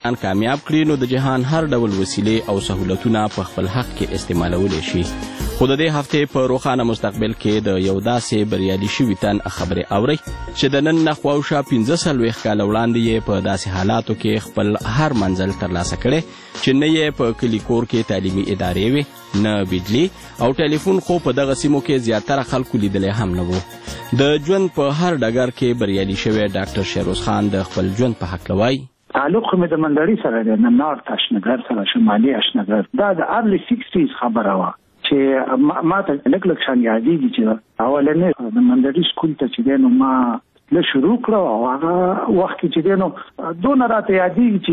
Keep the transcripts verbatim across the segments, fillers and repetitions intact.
ان کامیاب کړي نو د جهان هر ډول وسیلې او سهولتونه په خپل حق کې استعمالولی شي. خو د دې هفتې په روښانه مستقبل کې د یو داسې بریالي شوي تن خبرې اورئ چې د نن نخوا شا پنځه څلوېښت کاله وړاندې یې په داسې حالاتو کې خپل هر منزل ترلاسه کړی چې نه یې په کلي کور کې تعلیمي ادارې وې، نه بجلي او ټلیفون خو په دغه سیمو کې زیاتره خلکو لیدلی هم نه و. د ژوند په هر ډګر کې بریالي شوی ډاکټر شیروز خان د خپل ژوند په هکله وایي. تعلق خو مې د مندړي سره دی، د نارت اشنګر سره، شمالي اشنګر. دا د ارلی سیکسټیز خبره وه چې ما ته لږ لږ شان یادېږي چې اولنې د مندړي سکول ته چې دی نو ما له شروع کړو او هغه وخت کې چې دی نو دونه راته یادېږي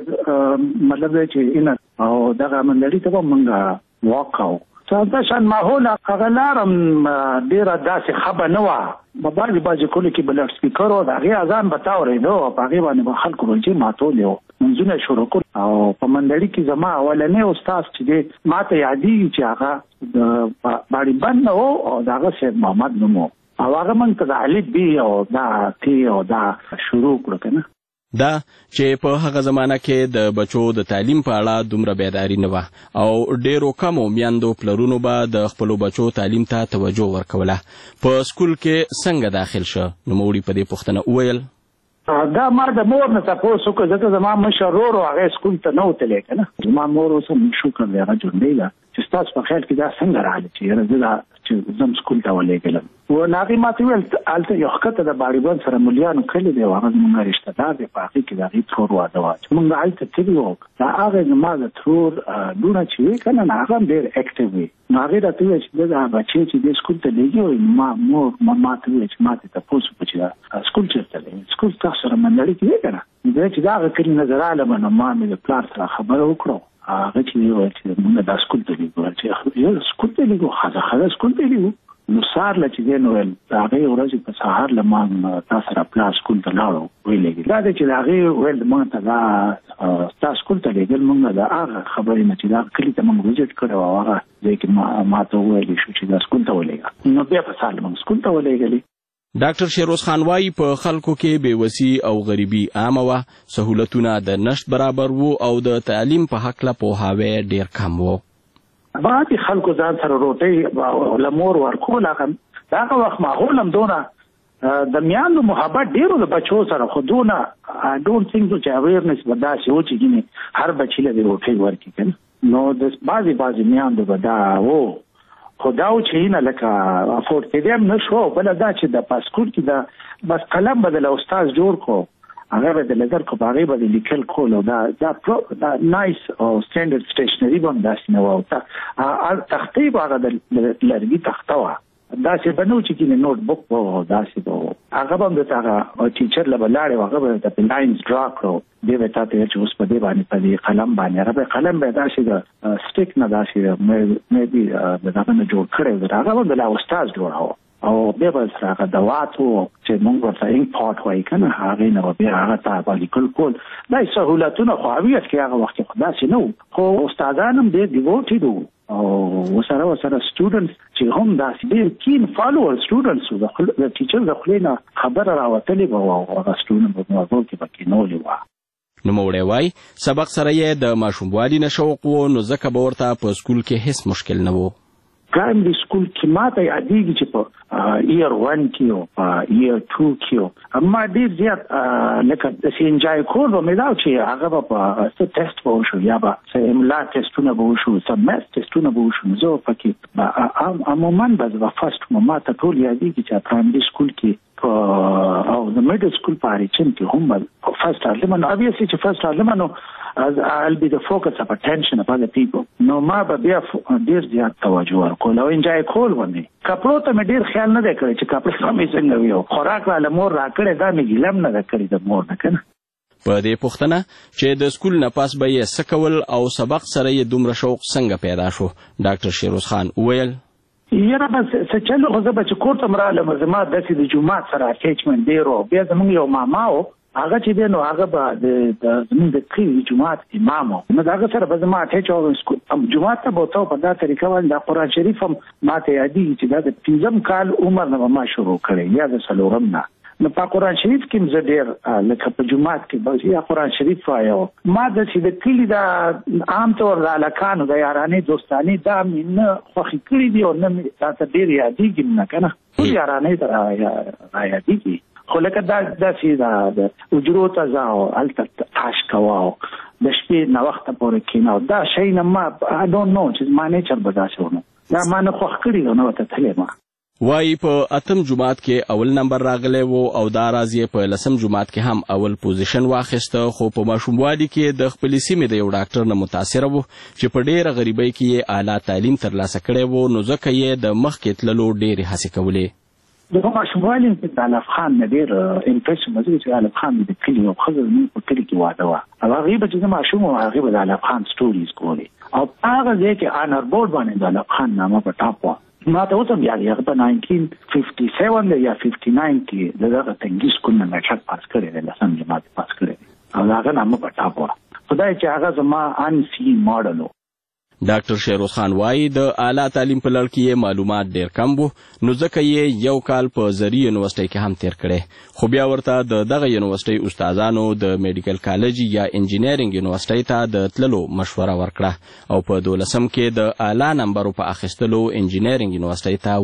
چې مطلب دی چې اینه او دغه مندړي ته به مونږ واک کوو. دا شان ماحول هغه لارم ډېره داسې ښه به نه وه. په بعضې بعضې کلو کې به لډ سپیکر و، د هغې اذان به تاورېده او په هغې باندې به خلکو روژې ماتولې وو، منځونه یې شروع کړو. او په مندړي کې زما اولنی استاد چې دی ما ته یادېږي چې هغه د باړي بند نه و او د هغه سید محمد نوم و او هغه موږ ته د الف بي او دا تی او دا شروع کړو که نه. دا چې په هغه زمانه کې د بچو د تعلیم په اړه دومره بیداری نه وه او ډېرو کمو میندو پلرونو به د خپلو بچو تعلیم ته توجه ورکوله. په سکول کې څنګه داخل شه؟ نوموړي په دې پوښتنه وویل. دا ما د مور نه تپوس وکړه ځکه زما مشر ورور و هغې سکول ته نه وتلی که نه. زما مور اوس هم شکر دی هغه ژوندی ده چې ستاسو په خیال کې دا څنګه راغلی چې یاره زه دا چې زم سکول ته ولېږلم. و هغې ما ته وویل هلته یو ښکته د باړي بند سره ملیانو کلي دی او هغه زمونږ رشته دار دی، په هغې کې د هغې ترور واده وه چې مونږ هلته تللي وو. د هغې زما د ترور لوڼه چې وې که نه نو هغه هم ډېر اکټیو وې. نو هغې راته وویل چې ده دا بچې چې دې سکول ته لېږي ما مور ما ته وویل چې ما ته تپوس وکړو چې دا سکول چېرته دی، سکول تاسو سره مندړي کې دی که نه. دی چې د هغه کلي نه زه رالم نو ما مې د پلار سره خبره وکړو. هغه چې وویل چې مونږ دا سکول ته لېږو چې یو سکول ته لېږو ښځه ښځه سکول ته لېږو. نو سهار له چې دی نو ویل د هغې ورځې په سهار له ما تا سره پلار سکول ته لاړو ویلېږي. دا دی چې د هغې ویل موږ ته دا ستا سکول ته لېږل موږ د هغه خبرې نه چې دا کلي ته موږ وزټ کړی او هغه ځای کې ما ته وویلی شو چې دا سکول ته ولېږه. نو بیا په سهار له موږ سکول ته ولېږلي. ډاکټر شیروز خان وایي په خلکو کې بېوسي او غریبي عامه وه، سهولتونه د نشت برابر وو او د تعلیم په هکله پوهاوی ډېر کم وو. بعضې خلکو ځان سره روټۍ له مور ورکول. د هغه وخت ماحول هم دونه د میاندو محبت ډېر و د بچو سره، خو دونه آی ډونټ تھنک چې اویرنس به داسې و چې ګینې هر بچي له دې روټۍ ورکړي که نه. نو د بعضې بعضې میاندو به دا و، خو دا و چې نه لکه افورډ کېدی هم نه شو. بله دا چې د په سکول کې د بس قلم به د له استاد جوړ کړو، هغه به د لګر کو په هغې به د لیکل کول او دا دا نایس او سټینډرډ سټیشنري به هم داسې نه وه. او تختې به هغه د لرګي تخته وه، داسې به نه و چې کینې نوټ بک به و، داسې به و. هغه به هم درته هغه ټیچر له به لاړې و، هغه به درته په لاینز ډرا کړو، دی به تا ته ویل چې اوس په دې باندې په دې قلم باندې هغه به قلم به داسې د سټیک نه داسې میبي د دغه نه جوړ کړی و، هغه به د لا استاد جوړاوه او بیا به سره هغه دوات و چې مونږ ورته انک پاټ وایي که نه، هغې نه به بیا هغه ته به لیکل کول. دا سهولتونه خو هویت کې هغه وخت کې خو داسې نه وو، خو استادان هم ډېر ډیوټېډ وو او ورسره ورسره سټوډنټس چې هم داسې ډېر کین فالوور سټوډنټس وو. د ټیچر د خولې نه خبره راوتلې به وه او هغه سټوډنټ به موضوع کې به کېنولې وه. نوموړی وایي سبق سره یې د ماشوموالي نه شوق و، نو ځکه به ورته په سکول کې هېڅ مشکل نه و. پرایمري سکول کې ما ته یادېږي چې په ایر ون کې او په ایر ټو کې ما ډېر زیات لکه داسې انجای کول به مې دا چې هغه به په څه ټیسټ به وشو یا به څه املا ټیسټونه به وشو، څه میث ټیسټونه به وشو. نو زه پکې عموما به زه به فسټ وم. ما ته ټول یادېږي چې پرایمري سکول کې او د میډل سکول په اریچن کې هم به فسټ راغلم. نو obviously چې فسټ راغلم نو I'll be the focus of attention of other people. نو ما به بیا ډېر زیات توجه ورکول او انجای کول باندې. کپړو ته مې ډېر خیال نه دی کړی چې کپړې به مې څنګه وي او خوراک راله مور راکړی، دا مې ګیله هم نه ده کړې د مور نه که نه. په دې پوښتنه چې د سکول نه پاس به یې څه کول او سبق سره یې دومره شوق څنګه پیدا شو، ډاکټر شیروز خان وویل یاره بس څه چل خو زه به چې کور ته م رالم زما داسې د جومات سره اټیچمنټ ډېر و. بیا زمونږ یو ماما و هغه چې دی نو هغه به د زمونږ د کلي جومات امام و. نو د هغه سره به زما اټیچ وم، جومات ته به ورته په دا طریقه باندې دا قرآن شریف هم ما ته یادېږي چې دا د پنځم کال عمر نه به ما شروع کړی یا د څلورم نه. نو په قرآن شریف کې زه ډېر لکه په جمعات کې به یا قرآن شریف وایو ما د چې د کلي د عام طور د هلکانو د یارانې دوستانې دا مې نه خوښې کړي دي او نه مې راته ډېر یادېږي نه که نه ټول یارانې ته را یادېږي خو لکه دا داسې د حجرو ته ځه او هلته تاش کوه او د شپې ناوخته پورې کښېنه او دا شی نه ما آی ډونټ نو چې زما نیچر به داسې ونه دا ما نه خوښ کړي او نه ورته تللی ما وایي په اتم جماعت کې اول نمبر راغلی و او دا راز یې په لسم جماعت کې هم اول پوزیشن واخیسته خو په ماشوموالي کې د خپلې سیمې د یو ډاکټر نه متاثره و چې په ډېره غریبۍ کې یې اعلی تعلیم ترلاسه کړی و نو ځکه یې د مخکې تللو ډېرې هڅې کولې د ماشوموالي کې د الف خان نه ډېر امپرشن مې چې الف خان د کلي یو ښځه زموږ په کلي کې واده وه او هغې به چې زه ماشوم وم هغې به د الف خان سټوریز کولې او هغه ځای کې آنر بورډ باندې د الف خان نامه په ټاپ وه ما ته اوس هم یاد دی هغه په ناینټین ففټي سیون دی یا ففټي ناین کې د دغه تنګي سکول نه میټرک پاس کړی دی لسم جماعت پاس کړی دی او د هغه نامه په ټاپ وه خدای چې هغه زما ان سی ماډل و ډاکټر شیروز خان وایي د اعلی تعلیم په لړ کې یې معلومات ډېر کم وو نو ځکه یې یو کال په زرعي یونیورسټۍ کې هم تیر کړی خو بیا ورته د دغه یونیورسټۍ استادانو د میډیکل کالج یا انجینرینګ یونیورسټۍ ته د تللو مشوره ورکړه او په دولسم کې د اعلی نمبرو په اخیستلو انجینرینګ یونیورسټۍ ته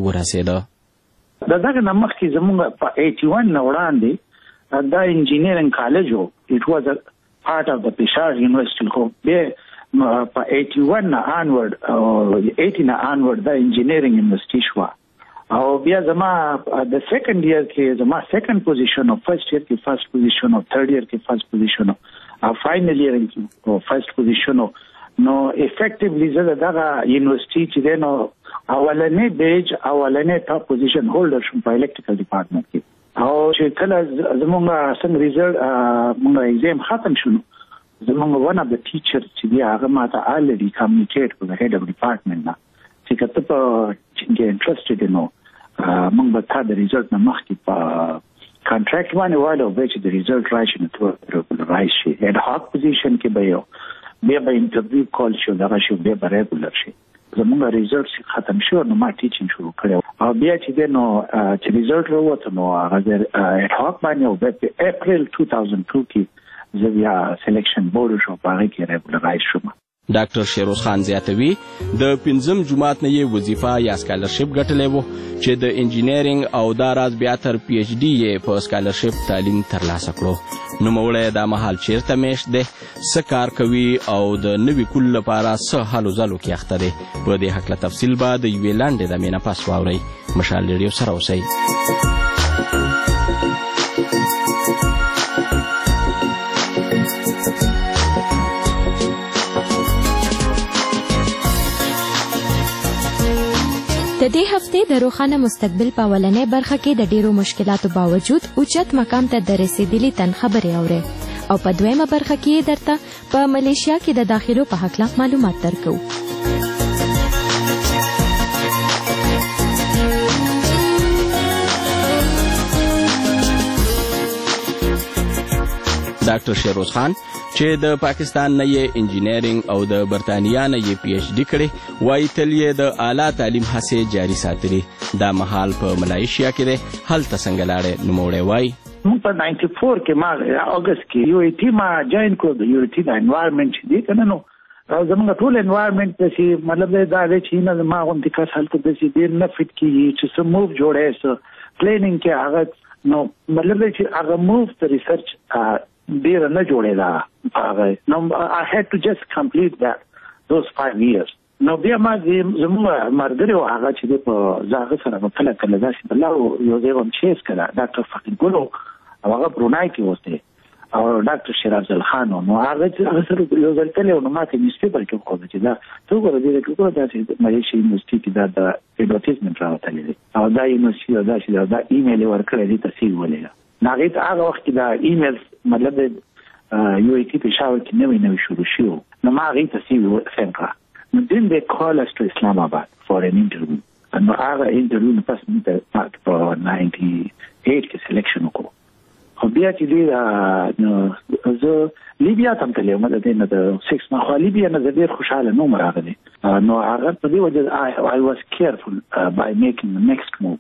ورسېده د دغه نه مخکې زموږ په ایټي ون نه وړاندې دا انجینرینګ کالج و اټ واز ا پارټ اف د پېښور یونیورسټي خو بیا په ایټي ون نه آنورډ او ایټي نه آنورډ د انجینرینګ یونیورسټي شوه او بیا زما د سیکنډ ایئر کې زما سیکنډ پوزیشن او فرست ایئر کې فرست پوزیشن او تھرډ ایئر کې فرست پوزیشن او فائنل ایئر کې فرست پوزیشن نو افیکټیولی زه دغه یونیورسټي چې دی نو اولنې بیج اولنې ټاپ پوزیشن هولډر شوم په الکتریکل ډپارټمنټ کې او چې کله زموږ څنګه ریزلټ موږ ایگزام ختم شو زموږ ون اف د ټیچر چې دی هغه ما ته الریډي کمیونیکیټ په هیډ اف ډپارټمنټ نه چې که ته په چې انټرسټډ نو موږ به تا د ریزلټ نه مخکې په کانټراکټ باندې وایو بیا چې د ریزلټ راشي نو ته ریګولرایز شي هیډ هاک پوزیشن کې به یو بیا به انټرویو کال شي دغه شي بیا به ریګولر شي زموږ ریزلټ ختم شو نو ما ټیچینګ شروع کړی او بیا چې دی نو چې ریزلټ راووته نو هغه هیډ هاک باندې او بیا په اپریل two thousand two کې زه بیا سلیکشن بورډ شو په هغې کې ریګولرایز شوم ډاکټر شیروز خان زیاتوي د پنځم جماعت نه یې وظیفه یا سکالرشپ ګټلی و چې د انجینرینګ او دا راز بیا تر پی ایچ ډي یې په سکالرشپ تعلیم ترلاسه کړو نوموړی دا مهال چیرته میشت دی څه کار کوي او د نوي کول لپاره څه هلو ځلو کې اخته دی په دې هکله تفصیل به د یوې لنډې دمې نه پس واورئ مشال ریډیو سره اوسئ د دې هفتې د روښانه مستقبل په اولنۍ برخه کې د ډیرو مشکلاتو باوجود اوچت مقام ته د رسیدلي تن خبرې اورئ او په دویمه برخه کې درته په ملیشیا کې د داخلو په هکله معلومات درکو ډاکټر شیروز خان چې د پاکستان نه یې انجینرینګ او د برطانیا نه یې پی ایچ ډي کړې وایي تل یې د اعلی تعلیم هڅې جاري ساتلي دا مهال په ملایشیا کې دی هلته څنګه لاړې نوموړی وایي موږ په ناینټي فور کې ما اګست کې یو ای ټي ما جوین کړو د یو ای ټي د انوایرمنټ چې دی که نه نو زموږ ټول انوایرمنټ داسې مطلب دی دا دی چې نه زما غوندې کس هلته داسې ډېر نه فټ کېږي چې څه موف جوړی څه پلیننګ کې هغه نو مطلب دی چې هغه موف د ریسرچ ډېره نه جوړېده هغه نو I had to just complete that those five years نو بیا ما زموږ ملګري و هغه چې دی په زه هغه سره به کله کله داسې په لارو یو ځای به هم چیز کړه ډاکټر فقیر ګل او هغه برونای کې اوس دی او ډاکټر شیراز خان نو هغه هغه سره یو ځل تللی نو ما ته نیوز پیپر کې وښوده چې دا ته وګوره دې کې وګوره داسې ملیشیا یونیورسټي کې دا د ایډورټیزمنټ راوتلی دی او دا یونیورسټي او داسې دا ایمیل یې ورکړی دی تصویر ولېږه هغې ته هغه وخت کې دا ایمیل مطلب یو ای ټي پېښور کې نوی نوی شروع شوي وو نو ما هغې ته سیوي سینډ کړه نو دین دی کال اس ټو اسلام آباد فار ان انټرویو نو هغه انټرویو نه پس موږ ته په ناینټي ایټ کې سلیکشن وکړو خو بیا چې دی نو زه لیبیا ته هم تللی وم د دې نه د سکس مخوا لیبیا نه زه ډېر خوشحاله نه وم راغلی نو هغه په دې وجه I was careful by making the next move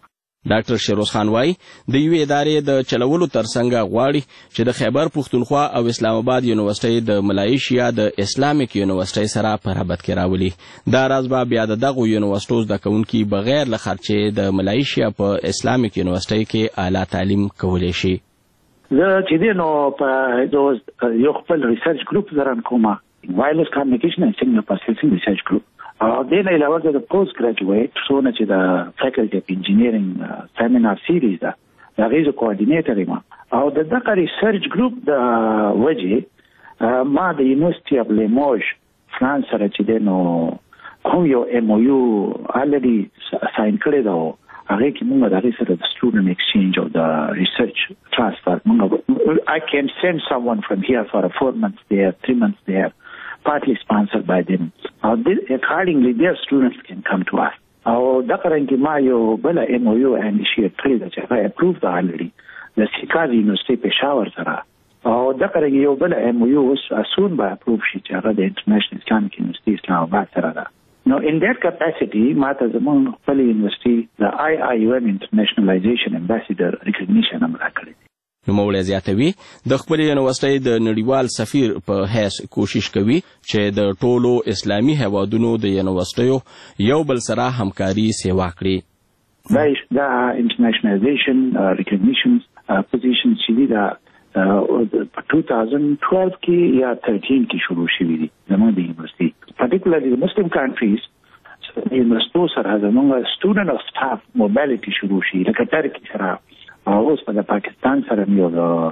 ډاکټر شیروز خان وای د یو ادارې د چلولو ترڅنګ غواړي چې د خیبر پښتونخوا او اسلام آباد یونیورسيټي د ملایشیا د اسلامیک یونیورسيټي سره په رابط کې راولي. دا راز به بیا دغه یونیورسيټوز د کونکي بغیر له خرچې د ملایشیا په اسلامیک یونیورسيټي کې اعلی تعلیم کولای شي. زه چې دینو په یو خپل ریسرچ ګروپ درن کومه وایرلس کمیونیکیشن اینڈ سیګنل پروسیسینګ ریسرچ ګروپ او دین علاوه د پوسټ ګریجویټ څونه چې د فیکلټي اف انجینیرینګ سیمینار سیریز ده دا غیزه کوارډینیټر یم او د دغه ریسرچ ګروپ د وجه ما د یونیورسيټي اف لیموژ فرانس سره چې دینو کوم یو ایم او یو الریډي ساين کړی دا هغه کې موږ د هغې سره د سټوډنټ ایکسچینج او د ریسرچ ټرانسفر موږ I can send someone from here for a four months there, three months there, partly sponsored by them. Uh, this, accordingly, their students can come to us. او دغه ما یو بل ایم او یو انیشیټ کړی دا چې هغه اپروف ده الریډي د سیکار یونیورسيټي پېښور سره او دغه یو بل ایم او یو اسون به اپروف شي چې هغه د انټرنیشنل اسلامیک یونیورسيټي اسلام آباد سره ده. نو in that capacity ماته زمون خپل یونیورسيټي د آی آی یو ایم انټرنیشنلایزیشن امباسیډر ریکګنیشن هم راکړی. نو مولوی زیاتوي د خپل یونیورسيټي د نړیوال سفیر په حیث کوشش کوي چې د ټولو اسلامي هیوادونو د یونیورسيټیو یو بل سره همکاري سیوا کړي. دا دا انټرنیشنلایزیشن ریکګنیشن پوزیشن چې دا په two thousand twelve کې یا thirteen کې شروع شوی دی زموږ د یونیورسيټي particularly the Muslim countries یونیورسيټو سره زموږ سټوډنټ او سټاف موبیلیټي شروع شي لکه ترکی سره او اوس په پاکستان سره یو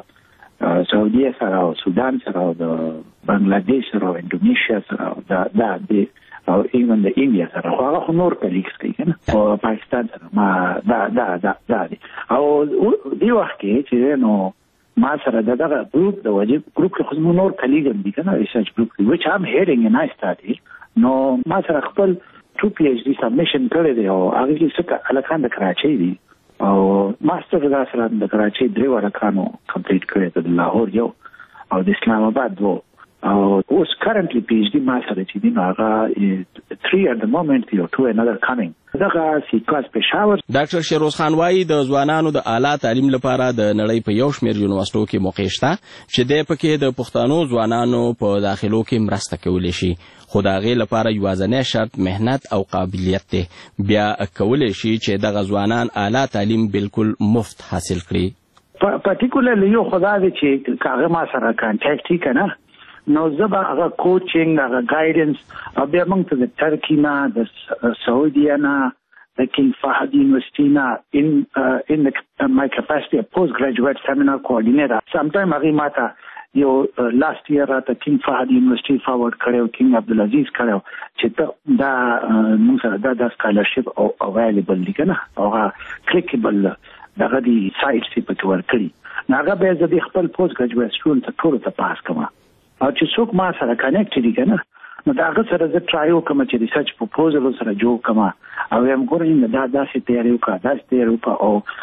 د سعودي سره او سودان سره او د بنگلاديش سره او انډونیشیا سره دا دا او ایون د انډیا سره هغه نور کلیګس کوي کنه او پاکستان سره ما دا دا دا دا او دی وخت کې چې نو ما سره دغه ګروپ د واجب ګروپ کې خو نور کلیګم دي کنه ریسرچ ګروپ کې which I'm heading and I started نو ما سره خپل two پی ایچ ڈی سبمیشن کړی دی او هغه کې څه الکان د کراچۍ دی او ماستر دا سره د کراچۍ درې ورکانو کمپلیټ کړی د لاهور یو او د اسلام آباد وو او اوس currently پی ایچ ڈی ما سره چې دی هغه three at the moment یو two another coming دغه سیکاس پېښور. ډاکټر شیروز خان وایي د ځوانانو د اعلی تعلیم لپاره د نړۍ په یو شمېر یونیورسيټو کې موقع شته چې د پکې د پښتنو ځوانانو په داخلو کې مرسته کولی شي خو د هغې لپاره یوازینی شرط مهنت او قابلیت دی. بیا کولی شي چې دغه ځوانان اعلی تعلیم بالکل مفت حاصل کړي. پارټیکولرلی یو خدا دی چې هغه ما سره کانټیکټ وي که نه نو زه به هغه کوچینګ هغه ګایډنس او بیا موږ ته د ترکي نه د سعودیا نه د کینګ فهد یونیورسيټي نه ان ان مای کپاسټي اف پوسټ ګریجویټ سیمینار کوارډینیټر سم ټایم هغې ما ته یو لاست ایئر راته کینګ فهد یونیورسيټي فارورډ کړی کینګ عبدالعزیز کړی چې ته دا موږ سره دا د سکالرشپ او اویلیبل دي که نه او هغه کلیکیبل دغه دي سایټس یې پکې ورکړي نو هغه بیا زه د خپل پوسټ ګریجویټ سټوډنټ ته ټولو ته پاس کوم او چې څوک ما سره کنیکټ دي که نه نو د هغه سره زه ټرای وکړم چې ریسرچ پروپوزل سره جوړ کړم او یم ګورم دا داسې تیاری وکړه داسې تیاری وکړه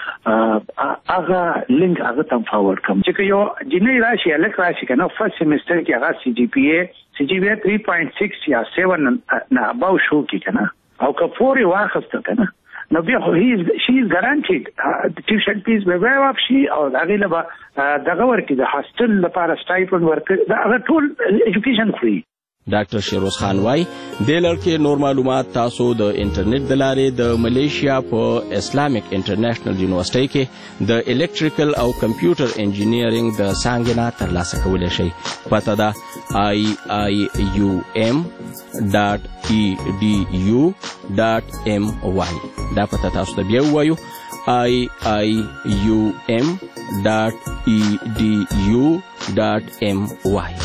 او هغه لینک هغه ته فارورډ کړم چې یو جنۍ راشي هلک راشي که نه فرست سیمسټر کې هغه سی جی پی اے سی جی پی اے three point six یا seven نه اباو شو کې که نه او که فور یې واخیسته که نه نو بیا خو شي از ګارانټیډ د ټیوشن فیس به ویو اپ شي او د هغې نه به دغه ورکړي د هاسټل لپاره سټایپنډ ورکړي د هغه ټول ایجوکیشن فری. ډاکټر شیروز خان وای د لړ کې نور معلومات تاسو د انټرنیټ د لارې د ملیشیا په اسلامیک انټرنیشنل یونیورسيټي کې د الکتریکل او کمپیوټر انجینیرینګ د څانګې نه ترلاسه کولی شئ. پته ده آی آی یو ایم ډاټ ای ډي یو ډاټ ایم وای دا پته تاسو ته بیا ووایو آی آی یو ایم ډاټ ای ډي یو ډاټ ایم وای.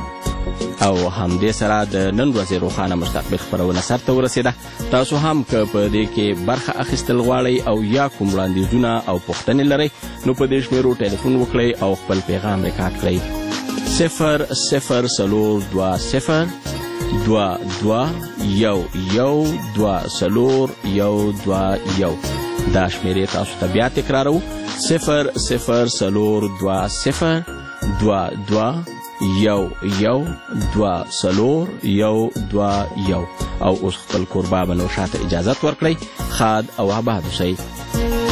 او همدې سره د نن ورځې روښانه مستقبل خپرونه سرته ورسېده. تاسو هم که په دې کې برخه اخیستل غواړئ او یا کوم وړاندیزونه او پوښتنې لرئ نو په دې شمېرو ټلیفون وکړئ او خپل پیغام ریکارډ کړئ. صفر صفر څلور دوه صفر دوه دوه یو یو دوه څلور یو دوه یو. دا شمېرې تاسو ته بیا تکرارو صفر صفر څلور دوه صفر دوه دوه یو یو دوه څلور یو دوه یو. او اوس خپل کوربا بنو شاته اجازت ورکړئ. خاد او آباد اوسئ.